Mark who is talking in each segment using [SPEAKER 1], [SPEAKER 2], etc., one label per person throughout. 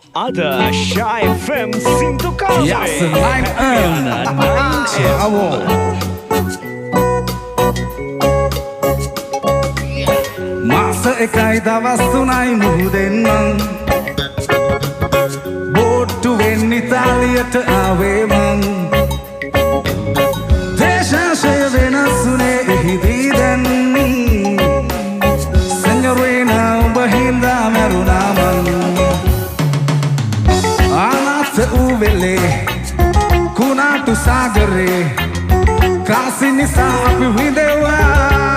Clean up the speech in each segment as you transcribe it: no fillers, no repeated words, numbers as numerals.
[SPEAKER 1] Ada Shy FM Sintu Kawe.
[SPEAKER 2] Yes, 9M. Masa ekai dawස් තුනයි මුහුදෙන්නම් බෝට්ටුවෙන් ඉතාලියට ආවේ මං දේශාශය වෙනස්ුනේ එහිදී දැන් සෙන්යොරීනා උඹ හින්දා මැරුණා මං අනාථ වූ වෙලේ කුණාටු සාගරේ කාසි නිසා අපි විඳෙවා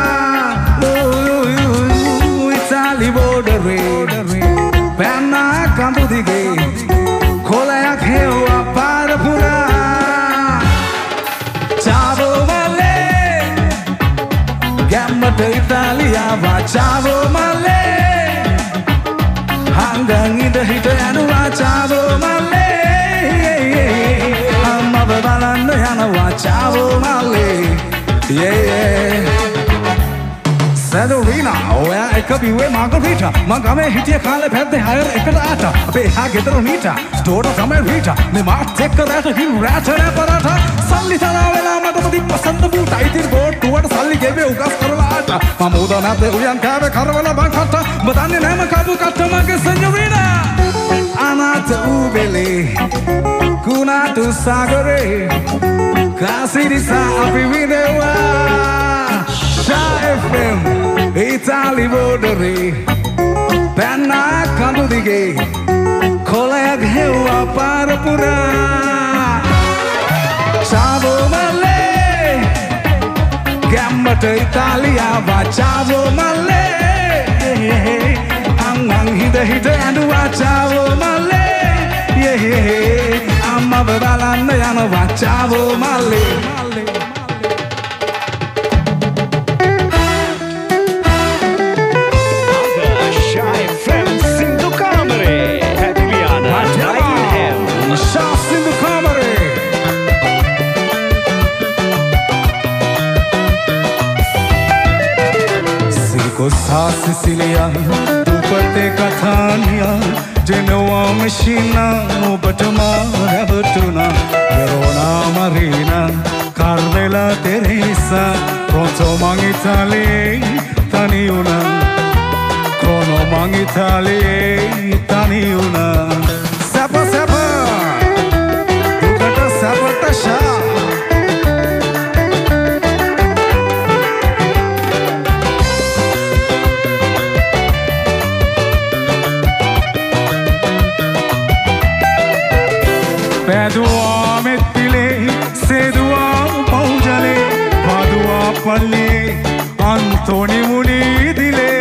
[SPEAKER 2] පැන්නා කඳු දිගේ කොලයක් හෙව්වා පාර පුරා චාවෝ මල්ලේ ගැම්මට ඉතාලියාවා චාවෝ මල්ලේ හංගන් ඉඳ හිට යනවා චාවෝ මල්ලේ අම්මව බලන්න යනවා චාවෝ මල්ලේ Senorina, oya eka biwe margarita Magame hitiye kaale පැද්දේ hire එකට ආට අපේ එහා ගෙදර නීට ස්ටෝට තමයි රීට මේ මාත් එක්ක රැට හිරු රැට නෑපරට සල්ලි තරා වෙලා මටම දිප්පසන්න බූට ඉතින් බෝට්ටුවට සල්ලි ගෙවේ උගස් කරලා ආට මම උදා නැද්ද උයන් කෑවේ කරවල බං කට්ට ඔබ දන්නේ නෑම කපු කට්ට මගේ සෙනෝරිනා අනාථ වූ වෙලේ කුණාටු සාගරේ කාසි නිසා අපි විඳෙවා Shy FM Italy borderේ පැන්නා කඳු දිගේ කොලයක් හෙව්වා පාර පුරා චාවෝ මල්ලේ ගැම්මට ඉතාලියාවා චාවෝ මල්ලේ අංගන් හිද හිට ඇඬුවා චාවෝ මල්ලේ අම්මව බලන්න යනවා චාවෝ මල්ලේ Sicilia, Tupate Catania, Genoa Messina, Batama, Rabatuna, Verona Marina, Carmela Teresa, Pronto Mangitali, Taniuna, Crono Mangitali, Taniuna, Sapa Sapa, Ducata Sapatasha. Pedua mettile, sedua paujale, padua palle, Antoni munidile.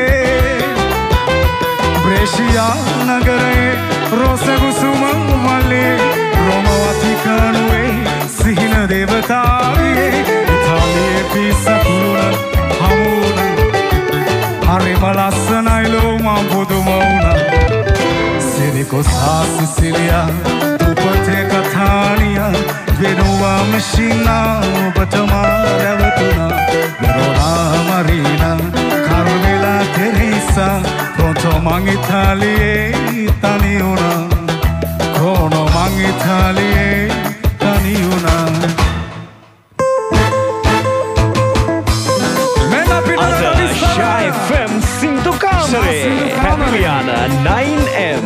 [SPEAKER 2] Brescia nagare, Rosagusuma valle, Roma Vaticanue, Sihina devataviye, Italie pisa kuruna, hamuna, Harimalasana iloma podumona, Sirico sa Sicilia. Tupate Catania, Genoa Messina, Batama, Ravatuna, Verona Marina, Carmela Teresa, Pronto Mangitali, Taniuna, Crono Mangitali, Taniuna.
[SPEAKER 1] Ada Shy FM Sintu Kawe. Adriana 9M.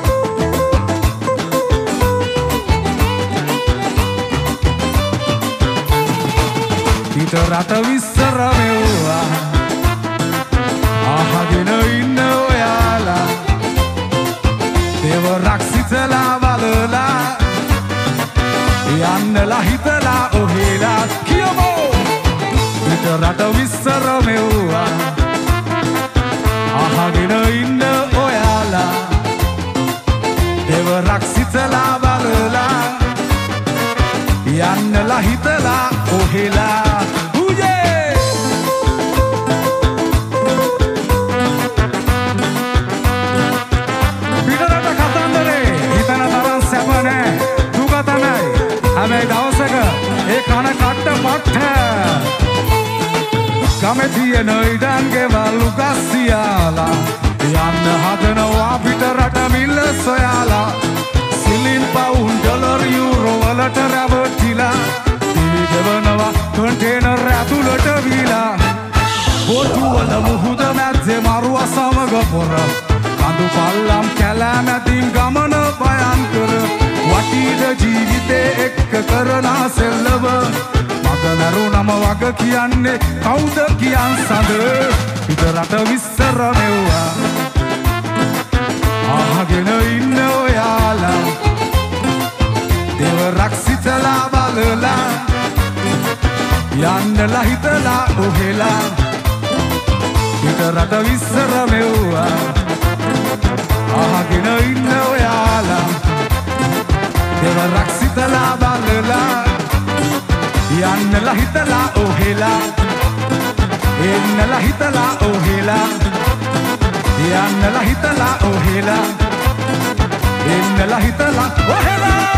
[SPEAKER 2] රට විස්සර වෙව්වා අහගෙන ඉන්න ඔයාලා දෙවරක් සිතලා බලලා යන්නලා හිතලා ඔහෙලා කියමු පිට රට විස්සර වෙව්වා අහගෙන ඉන්න ඔයාලා දෙවරක් සිතලා බලලා යන්නලා හිතලා ඔහෙලා හැබැයි දවසක ඒ කන කට්ට මට්ට ගමේ තියෙන ඉඩම් ගෙවල් උගස් සියාලා යන්න හදනවා පිට රට මිල්ල සොයාලා පොර කඳු පල්ලම් කැලෑමැතින් ගමන භයංකර වටීට ජීවිතේ එක්ක කරන සෙල්ලව මග මැරුණම වග කියන්නේ කවුද කියන් සඳ පිටරට විස්සර මෙව්වා අහගෙන ඉන්න ඔයාලා දෙවරක් සිතලා බලලා යන්නලා හිතලා ඔහෙලා පිටරට විස්සර මෙව්වා අහගෙන ඉන්න ඔයාලා දෙවරක් සිතලා බලලා යන්නලා හිතලා ඔහෙලා එන්නලා හිතලා ඔහෙලා යන්නලා හිතලා ඔහෙලා එන්නලා හිතලා ඔහෙලා